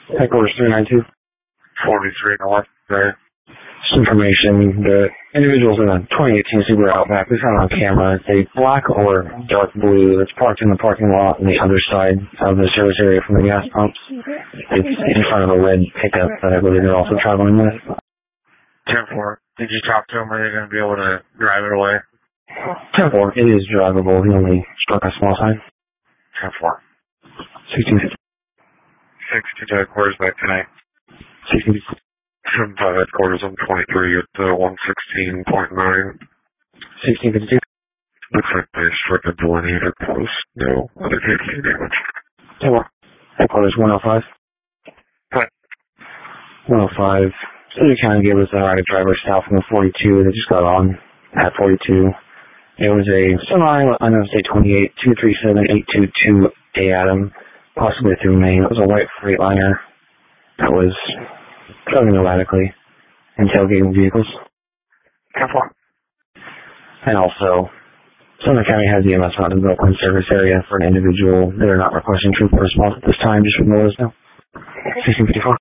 Headquarters 392. 43 North there. Just information, the individual's in a 2018 Subaru Outback. We found on camera. It's a black or dark blue that's parked in the parking lot on the other side of the service area from the gas pumps. It's in front of a red pickup that I believe they're also traveling with. 10-4. Did you talk to him? Are they going to be able to drive it away? 10-4. It is drivable. He only struck a small sign. 10-4. 16. 62 headquarters back tonight. 16. 75 headquarters on 23 at 116.9. 1652. Looks like they struck a delineator post. No other vehicle damage. 10-4. Headquarters 105. What? 105. City County gave us a ride driver south from the 42. They just got on at 42. It was a semi, I'm going to say 28, 237 822 Adam, possibly through Maine. It was a white Freightliner that was driving erratically and tailgating vehicles. 10-4. And also, Southern County has EMS out in the Oakland service area for an individual. They're not requesting troop response at this time. Just let us know. 1654.